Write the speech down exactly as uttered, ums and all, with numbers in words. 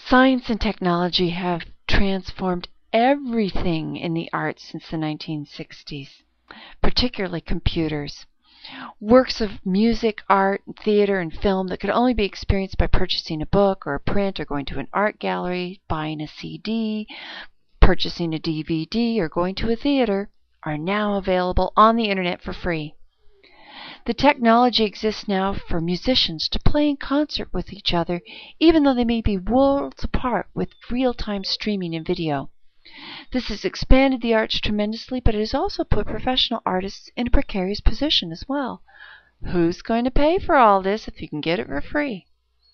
Science and technology have transformed everything in the arts since the nineteen sixties, particularly computers. Works of music, art, theater, and film that could only be experienced by purchasing a book or a print or going to an art gallery, buying a C D, purchasing a D V D, or going to a theater are now available on the internet for free. The technology exists now for musicians to play in concert with each other, even though they may be worlds apart, with real-time streaming and video. This has expanded the arts tremendously, but it has also put professional artists in a precarious position as well. Who's going to pay for all this if you can get it for free?